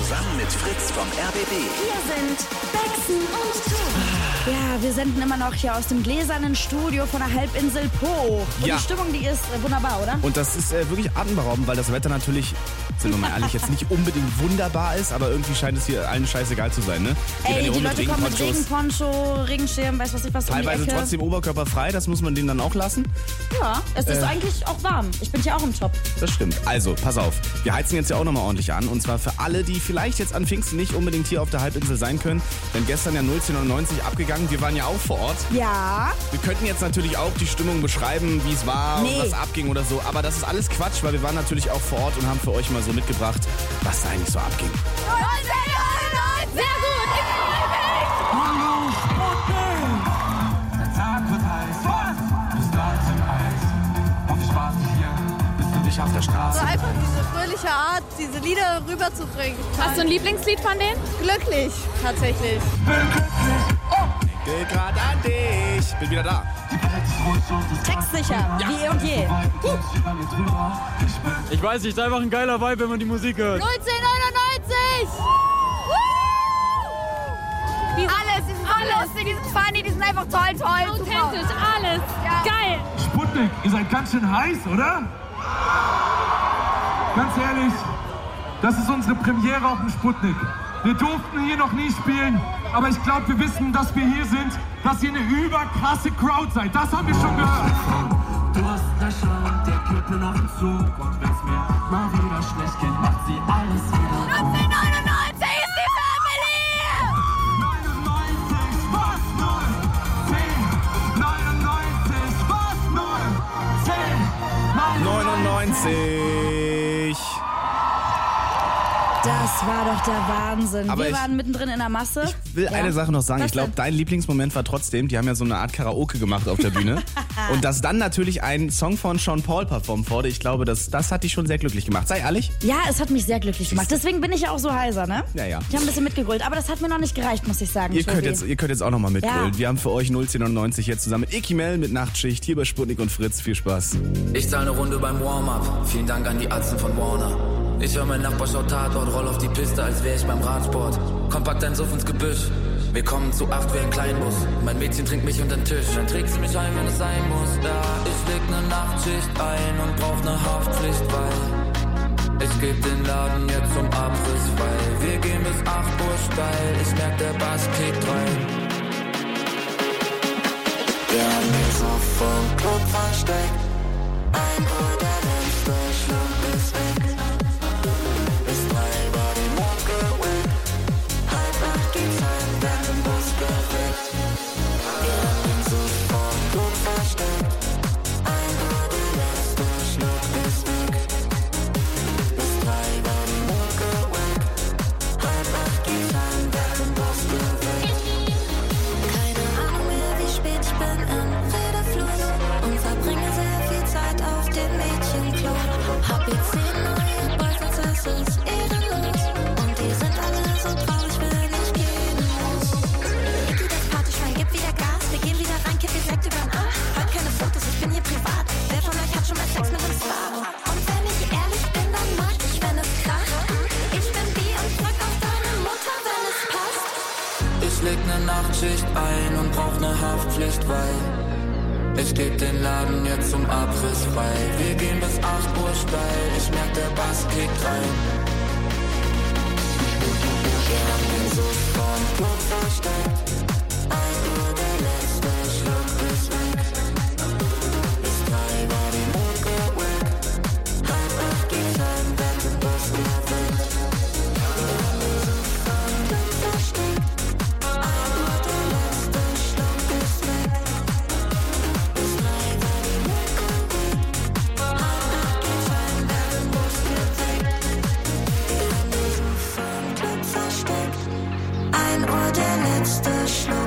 mit Fritz vom R B B. Hier sind Bexen und Tobi. Ja, wir senden immer noch hier aus dem gläsernen Studio von der Halbinsel Poch. Und Ja. die Stimmung, die ist äh, wunderbar, oder? Und das ist äh, wirklich atemberaubend, weil das Wetter natürlich, sind wir mal ehrlich, jetzt nicht unbedingt wunderbar ist, aber irgendwie scheint es hier allen scheißegal zu sein, ne? Wir rennen Ey, hier die rum Leute kommen mit Regenponchos, Regenponcho, Regenschirm, weiß was ich was teilweise um die Ecke. trotzdem oberkörperfrei, das muss man denen dann auch lassen. Ja, es ist Äh. eigentlich auch warm. Ich bin hier auch im Top. Das stimmt. Also, pass auf. Wir heizen jetzt ja auch nochmal ordentlich an. Und zwar für alle, die vielleicht jetzt an Pfingsten nicht unbedingt hier auf der Halbinsel sein können. Denn gestern ja null zehn neunundneunzig abgegangen. Wir waren ja auch vor Ort. Ja. Wir könnten jetzt natürlich auch die Stimmung beschreiben, wie es war Nee. und was abging oder so. Aber das ist alles Quatsch, weil wir waren natürlich auch vor Ort und haben für euch mal so mitgebracht, was da eigentlich so abging. Sehr gut. Hallo Sputnik! Der Tag wird heiß. Was? Bis dreizehn Eis. Hoffe Spaß hier. Bist du nicht auf der Straße? So einfach diese fröhliche Art, diese Lieder rüberzubringen. Hast du ein Lieblingslied von denen? Glücklich, tatsächlich. Denke grad an dich. Bin wieder da. Textsicher, wie eh und je. Ich weiß nicht, ist einfach ein geiler Vibe, wenn man die Musik hört. neunzehnhundertneunundneunzig! Die alles, die sind so lustig, die sind funny, die sind einfach toll, toll. Authentisch, alles. Geil. Sputnik, ihr seid ganz schön heiß, oder? Ganz ehrlich, das ist unsere Premiere auf dem Sputnik. Wir durften hier noch nie spielen, aber ich glaube, wir wissen, dass wir hier sind, dass ihr eine überkrasse Crowd seid. Das haben wir schon gehört. Du hast Löcher und der Kippen auf dem Zug. Und wenn's mir mal wieder schlecht geht, macht sie alles wieder. neunzehnhundertneunundneunzig ist die Family! neunundneunzig, was? null, zehn, neunundneunzig, was? null, zehn, neunundneunzig. Das war doch der Wahnsinn. Aber wir ich- waren mittendrin in der Masse. Ich will eine Sache noch sagen. Was Ich glaube, denn? dein Lieblingsmoment war trotzdem, die haben ja so eine Art Karaoke gemacht auf der Bühne. Und dass dann natürlich ein Song von Sean Paul performt wurde, ich glaube, das, das hat dich schon sehr glücklich gemacht. Sei ehrlich. Ja, es hat mich sehr glücklich gemacht. Deswegen bin ich ja auch so heiser, ne? Ja, ja. Ich habe ein bisschen mitgegrölt, aber das hat mir noch nicht gereicht, muss ich sagen. Ihr könnt, Tobi. jetzt, ihr könnt jetzt auch nochmal mitgrölen. Ja. Wir haben für euch null zehn neunundneunzig jetzt zusammen mit Ekimel mit Nachtschicht hier bei Sputnik und Fritz. Viel Spaß. Ich zahl ne Runde beim Warm-Up, vielen Dank an die Atzen von Warner. Ich hör mein Nachbar schaut Tatort, roll auf die Piste, als wär ich beim Radsport. Kompakt ein Suff ins Gebüsch, wir kommen zu acht wie ein Kleinbus. Mein Mädchen trinkt mich unter den Tisch, dann trägt sie mich ein, wenn es sein muss. Ja, ich leg ne Nachtschicht ein und brauch ne Haftpflicht, weil ich geb den Laden jetzt zum Abriss, weil wir gehen bis acht Uhr steil, ich merk der Bass kickt rein. Wir haben den Suff vom Club versteckt. Ein Uhr, der letzte Schluck ist weg. Bis drei war die Mucke weg. Halb acht geht's heim, werden im Bus geweckt. Wir haben den Suff vom Club versteckt. Ein Uhr, der letzte Schluck ist weg. Bis drei war die Mucke weg. Halb acht geht's heim, werden im Bus geweckt. Keine Ahnung mehr, wie spät ich bin im Redefluss und verbringe sehr viel Zeit auf dem Mädchenklo. Hab jetzt zehn neue Boys, es ist ehrenlos und die sind alle so traurig, wenn ich gehen muss. Niki, das Partyschwein gibt wieder Gas, wir gehen wieder rein, kipp direkt übern Arsch. Heute keine Fotos, ich bin hier privat. Wer von euch hat schon mal Sex mit einem Star? Und wenn ich ehrlich bin, dann mag ich, wenn es kracht. Ich bin bi und drück auf deine Mutter, wenn es passt. Ich leg ne Nachtschicht ein und brauch ne Haftpflicht, weil ich geb den Laden jetzt zum Abriss frei. Wir gehen bis acht Uhr steil, ich merk der Bass kickt rein. Wir haben den Suff vom Club versteckt. Ein Uhr, der letzte Schluck ist weg. Bis drei war die Mucke weg. Halb acht geht's heim, wird im Bus geweckt. Wir haben den Suff vom Club versteckt. Ein Uhr, der letzte Schluck ist weg. Bis drei war die Mucke weg. Halb acht geht's heim, wird im Bus geweckt. Wir haben den Suff vom Club versteckt. Ein Uhr, der letzte Schluck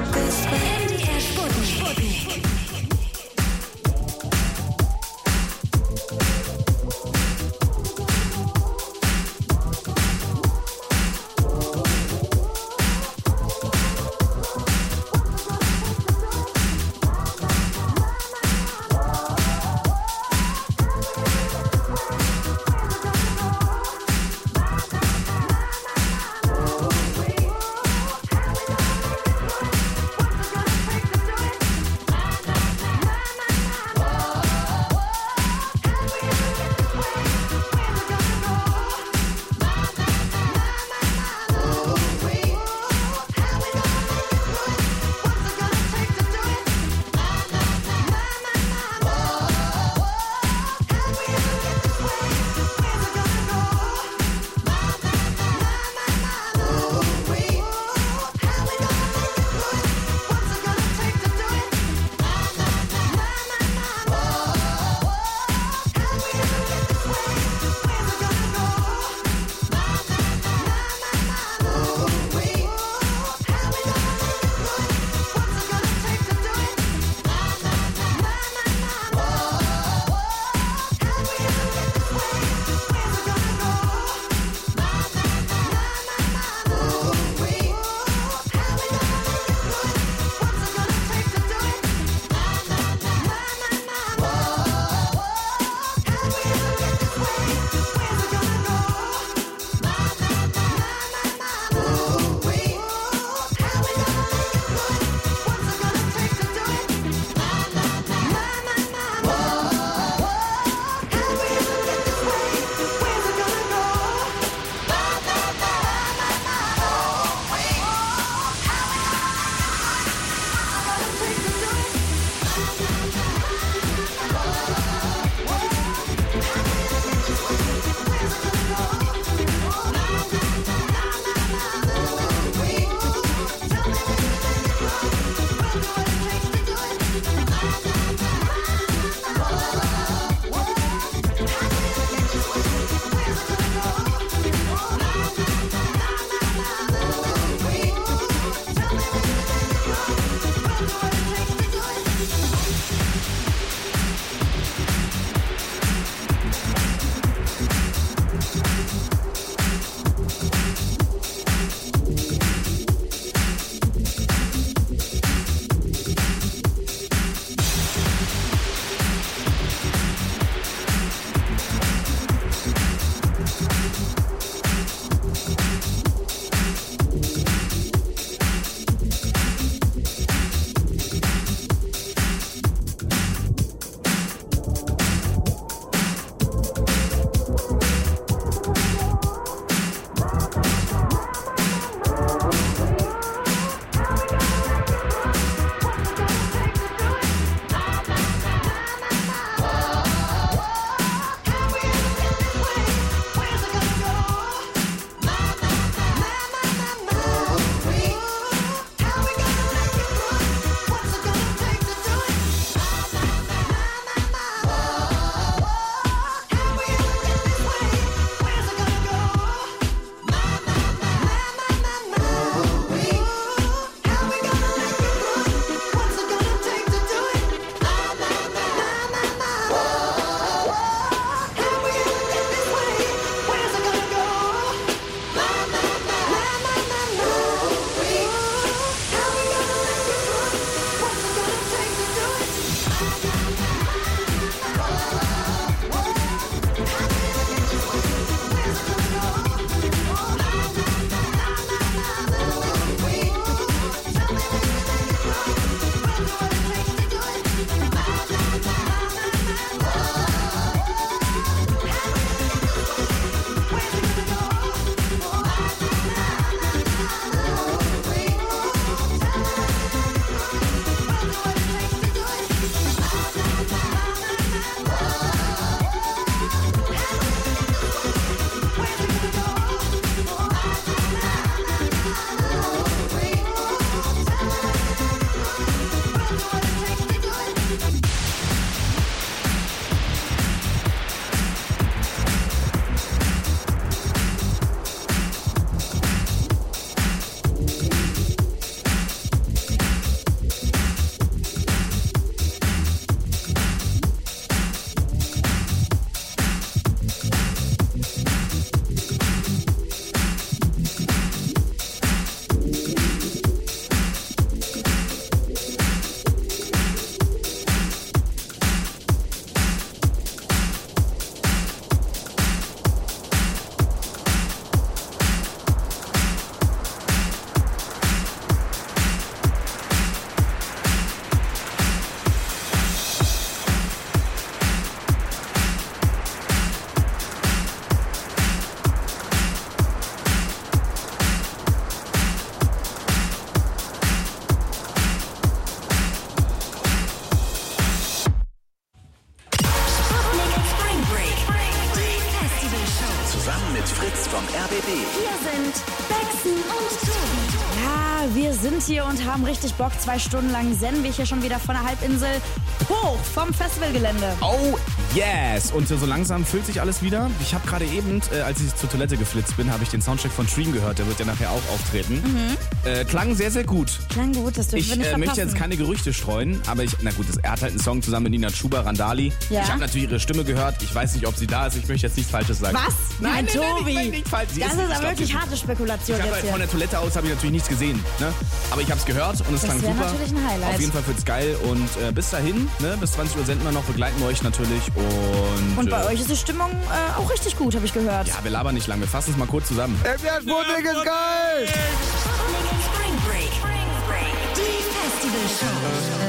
sind hier und haben richtig Bock. Zwei Stunden lang senden wir hier schon wieder von der Halbinsel hoch vom Festivalgelände. Oh yes! Und so langsam füllt sich alles wieder. Ich habe gerade eben, äh, als ich zur Toilette geflitzt bin, habe ich den Soundcheck von Dream gehört. Der wird ja nachher auch auftreten. Mhm. Äh, klang sehr, sehr gut. Klang gut, das dürfen Ich wir nicht äh, verpassen. möchte jetzt keine Gerüchte streuen, aber ich, na gut, das, er hat halt einen Song zusammen mit Nina Chuba, Randali. Ja. Ich habe natürlich ihre Stimme gehört. Ich weiß nicht, ob sie da ist. Ich möchte jetzt nichts Falsches sagen. Was? Nein, nein, Tobi. nein, nein, nein, nicht falsch. Sie Das ist ich aber glaub, wirklich sie- harte Spekulation Ich habe jetzt halt hier. von der Toilette aus habe ich natürlich nichts gesehen, ne? Aber ich habe es gehört und es Das klang wär super. natürlich ein Highlight. Auf jeden Fall wird's geil und äh, bis dahin, ne, bis zwanzig Uhr senden wir noch, begleiten wir euch natürlich und Und bei äh, euch ist die Stimmung äh, auch richtig gut, habe ich gehört. ja, wir labern nicht lang, wir fassen es mal kurz zusammen. M D R Sputnik ist geil! Spring Break. Spring Break. Die Festivalshow.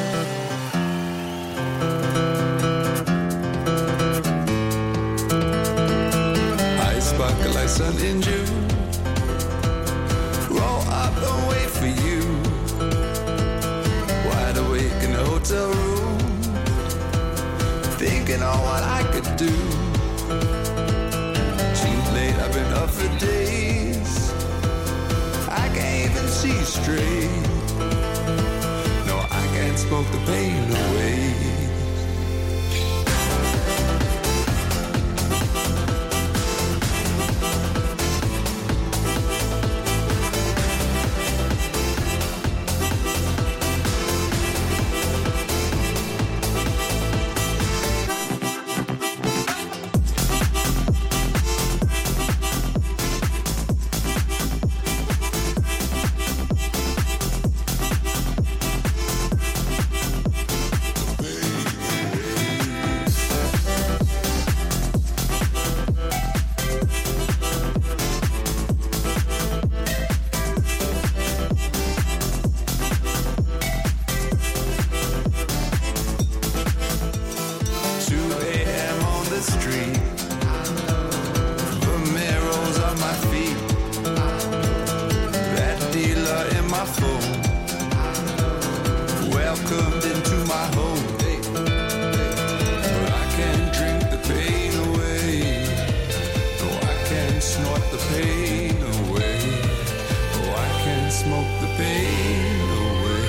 I sparkle like sun in June. Roll up and wait for you. Wide awake in a hotel room, thinking on what I could do. Too late, I've been up for days. I can't even see straight. No, I can't smoke the pain away. two a.m. on the street. The mirrors on my feet. That dealer in my phone. Welcomed into my home. But I can't drink the pain away. No, I can't snort the pain away. No, I can't smoke the pain away.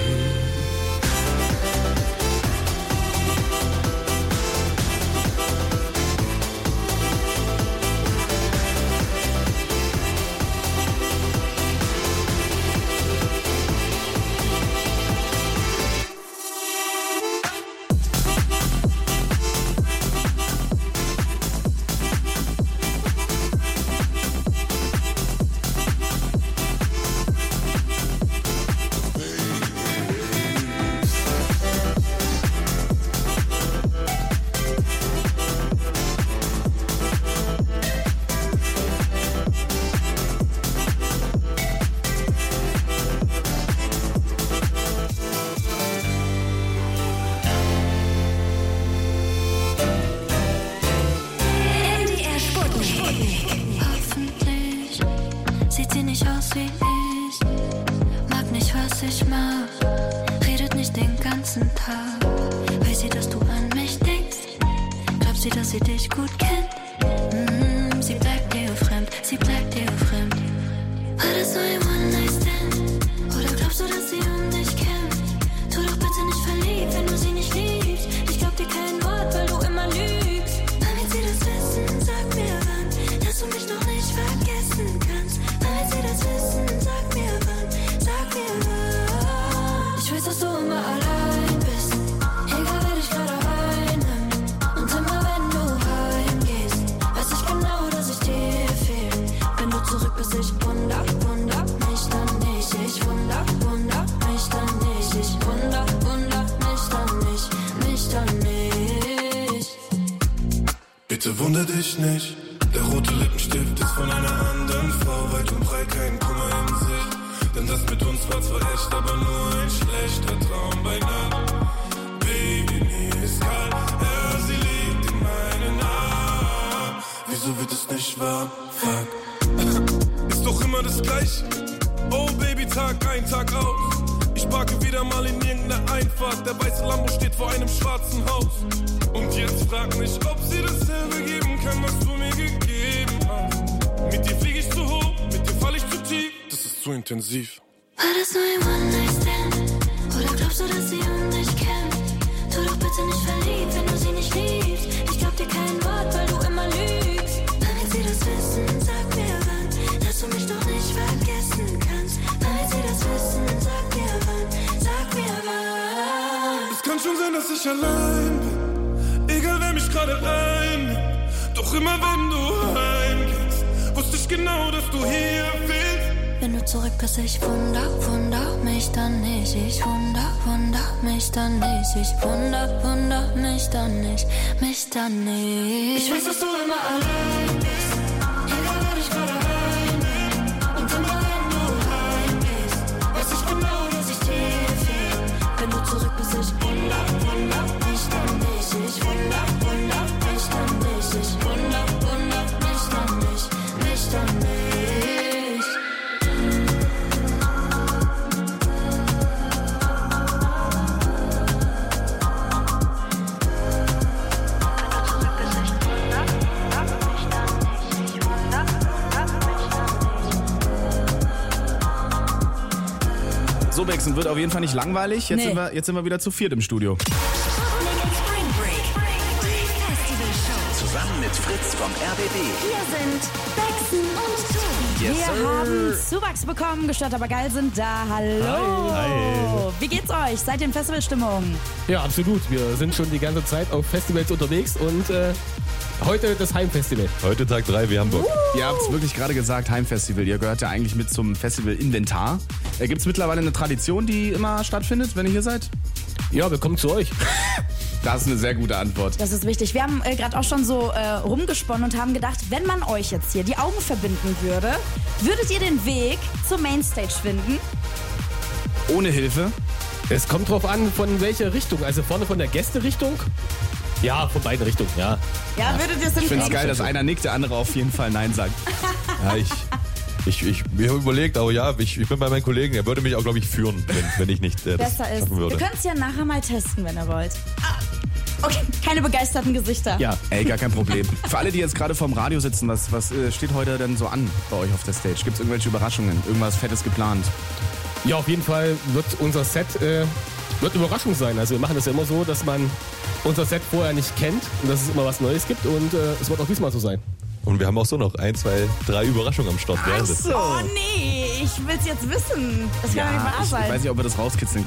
M D R Sputnik. Hoffentlich sieht sie nicht aus wie ich. Mag nicht, was ich mach. Redet nicht den ganzen Tag. Weiß sie, dass du an mich denkst? Glaubt sie, dass sie dich gut kennt? Mhm, sie bleibt dir fremd, sie bleibt dir fremd. War das nur ein One-Night-Stand? Oder glaubst du, dass sie um dich kämpft? Tu doch bitte nicht verliebt, wenn du sie nicht liebst. Ich glaub dir kein Wort, weil du immer lügst. Damit sie das wissen, sag mir wann, dass du mich noch nicht vergessen kannst. Damit sie das wissen, sag mir wann, sag mir wann. Ich weiß, dass du immer allein bist, egal wer dich gerade einnimmt. Und immer wenn du heimgehst, weiß ich genau, dass ich dir fehl. Wenn du zurück bist, ich wunder, wunder mich dann nicht. Ich wunder, wunder mich dann nicht. Ich wunder, wunder mich dann nicht, mich dann nicht. Bitte wunder dich nicht, der rote Lippenstift ist von einer anderen Frau, weit und breit kein Kummer in Sicht. Denn das mit uns war zwar echt, aber nur ein schlechter Traum bei Nacht. Baby, mir ist kalt, ja, sie liegt in meinen Armen. Wieso wird es nicht wahr? Fuck. Ist doch immer das Gleiche. Oh Baby, Tag ein, Tag aus. Ich parke wieder mal in irgendeiner Einfahrt. Der weiße Lambo steht vor einem schwarzen Haus. Und jetzt frag mich, ob sie dasselbe geben kann, was du mir gegeben hast. Mit dir flieg ich zu hoch, mit dir fall ich zu tief. Das ist zu intensiv. War das nur ein One-Night-Stand? Oder glaubst du, dass sie um dich kämpft? Tu doch bitte nicht verliebt, wenn du sie nicht liebst. Ich glaub dir kein Wort, weil du immer lügst. Damit sie das wissen, sag mir wann, dass du mich doch nicht vergessen kannst. Damit sie das wissen, sag mir wann, sag mir wann. Es kann schon sein, dass ich allein bin, egal wer mich gerade einnimmt. Doch immer wenn du heimgehst, wusste ich genau, dass du hier bist. Wenn du zurück bist, ich wunder, wunder mich dann nicht. Ich wunder, wunder mich dann nicht. Ich wunder, wunder mich dann nicht. Mich dann nicht. Ich weiß, dass du immer allein bist. Egal, wo ich gerade rein bin. Und immer wenn du heim bist, weiß ich genau, dass ich dir fehl. Wenn du zurück bist, ich wunder, wunder mich dann nicht. Ich wunder, wunder mich dann nicht. Ich wunder, wunder mich dann nicht. Mich dann nicht. So, Bexen, wird auf jeden Fall nicht langweilig. Jetzt, Nee. sind wir, jetzt sind wir wieder zu viert im Studio. Zusammen mit Fritz vom R B B. Hier sind Bexen und Tobi. Yes, Wir sir. haben Zuwachs bekommen, gestört aber geil sind da. Hallo. Hi. Hi. Wie geht's euch? Seid ihr in Festivalstimmung? Ja, absolut. Wir sind schon die ganze Zeit auf Festivals unterwegs und äh, heute das Heimfestival. Heute Tag drei, wir haben Bock. Ihr habt es wirklich gerade gesagt, Heimfestival. Ihr gehört ja eigentlich mit zum Festival-Inventar. Äh, Gibt es mittlerweile eine Tradition, die immer stattfindet, wenn ihr hier seid? Ja, wir kommen zu euch. Das ist eine sehr gute Antwort. Das ist wichtig. Wir haben äh, gerade auch schon so äh, rumgesponnen und haben gedacht, wenn man euch jetzt hier die Augen verbinden würde, würdet ihr den Weg zur Mainstage finden? Ohne Hilfe? Es kommt drauf an, von welcher Richtung. Also vorne von der Gästerichtung? Ja, von beiden Richtungen, ja. Ja, würdet ihr es Ich finde es hinkriegen? geil, dass einer nickt, der andere auf jeden Fall Nein sagt. Ja, ich, ich, ich, ich habe überlegt, aber ja, ich, ich bin bei meinen Kollegen, er würde mich auch, glaube ich, führen, wenn, wenn ich nicht äh, das Besser ist. schaffen würde. Ihr könnt es ja nachher mal testen, wenn ihr wollt. Ah, okay, keine begeisterten Gesichter. Ja, ey, gar kein Problem. Für alle, die jetzt gerade vorm Radio sitzen, was, was äh, steht heute denn so an bei euch auf der Stage? Gibt es irgendwelche Überraschungen? Irgendwas Fettes geplant? Ja, auf jeden Fall wird unser Set äh, wird eine Überraschung sein. Also wir machen das ja immer so, dass man unser Set vorher nicht kennt und dass es immer was Neues gibt und äh, es wird auch diesmal so sein. Und wir haben auch so noch ein, zwei, drei Überraschungen am Start. Ach so. Oh nee, ich will's jetzt wissen. Das kann Ja, doch nicht wahr ich, sein. ich weiß nicht, ob wir das rauskitzeln